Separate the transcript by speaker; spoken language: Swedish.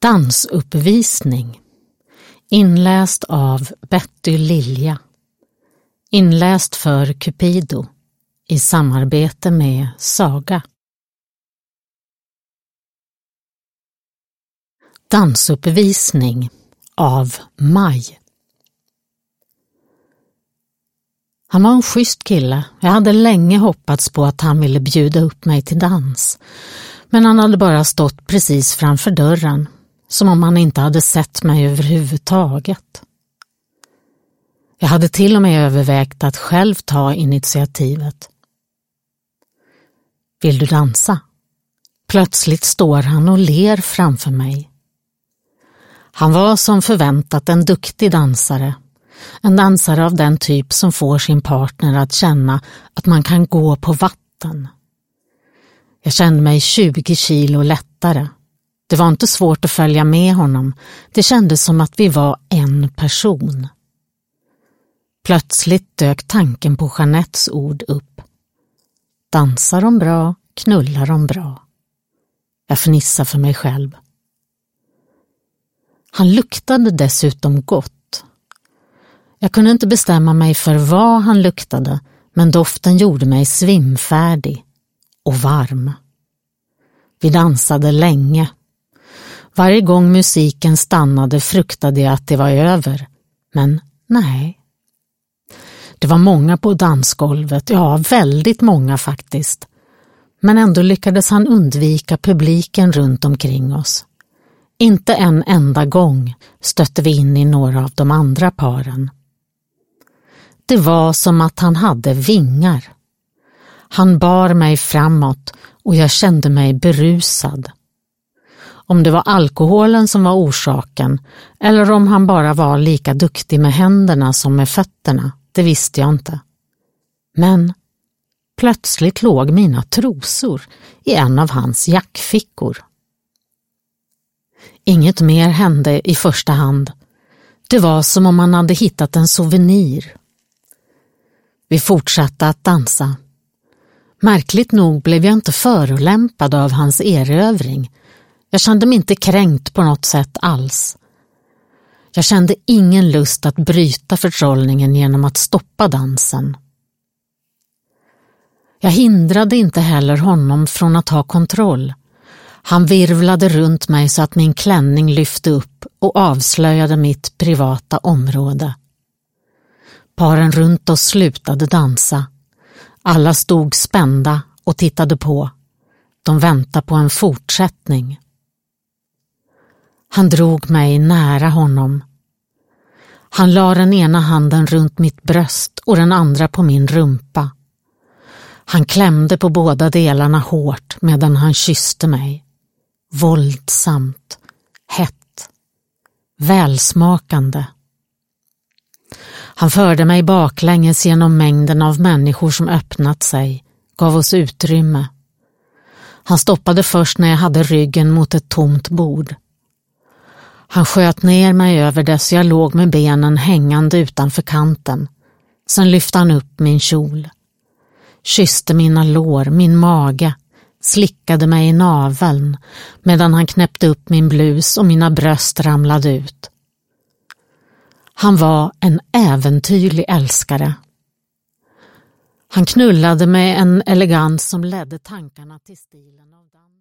Speaker 1: Dansuppvisning. Inläst av Betty Lilja. Inläst för Cupido i samarbete med Saga. Dansuppvisning av Maj. Han var en schysst kille. Jag hade länge hoppats på att han ville bjuda upp mig till dans. Men han hade bara stått precis framför dörren, som om han inte hade sett mig överhuvudtaget. Jag hade till och med övervägt att själv ta initiativet. Vill du dansa? Plötsligt står han och ler framför mig. Han var som förväntat en duktig dansare. En dansare av den typ som får sin partner att känna att man kan gå på vatten. Jag kände mig 20 kilo lättare. Det var inte svårt att följa med honom. Det kändes som att vi var en person. Plötsligt dök tanken på Jeanettes ord upp. Dansar de bra, knullar de bra. Jag fnissade för mig själv. Han luktade dessutom gott. Jag kunde inte bestämma mig för vad han luktade, men doften gjorde mig svimfärdig och varm. Vi dansade länge. Varje gång musiken stannade fruktade jag att det var över, men nej. Det var många på dansgolvet, ja, väldigt många faktiskt. Men ändå lyckades han undvika publiken runt omkring oss. Inte en enda gång stötte vi in i några av de andra paren. Det var som att han hade vingar. Han bar mig framåt och jag kände mig berusad. Om det var alkoholen som var orsaken eller om han bara var lika duktig med händerna som med fötterna, det visste jag inte. Men plötsligt låg mina trosor i en av hans jackfickor. Inget mer hände i första hand. Det var som om han hade hittat en souvenir. Vi fortsatte att dansa. Märkligt nog blev jag inte förolämpad av hans erövring. Jag kände mig inte kränkt på något sätt alls. Jag kände ingen lust att bryta förtrollningen genom att stoppa dansen. Jag hindrade inte heller honom från att ha kontroll. Han virvlade runt mig så att min klänning lyfte upp och avslöjade mitt privata område. Paren runt oss slutade dansa. Alla stod spända och tittade på. De väntade på en fortsättning. Han drog mig nära honom. Han la den ena handen runt mitt bröst och den andra på min rumpa. Han klämde på båda delarna hårt medan han kysste mig. Våldsamt, hett, välsmakande. Han förde mig baklänges genom mängden av människor som öppnat sig, gav oss utrymme. Han stoppade först när jag hade ryggen mot ett tomt bord. Han sköt ner mig över det så jag låg med benen hängande utanför kanten. Sen lyfte han upp min kjol. Kysste mina lår, min mage, slickade mig i naveln medan han knäppte upp min blus och mina bröst ramlade ut. Han var en äventyrlig älskare. Han knullade med en elegans som ledde tankarna till stilen av dans.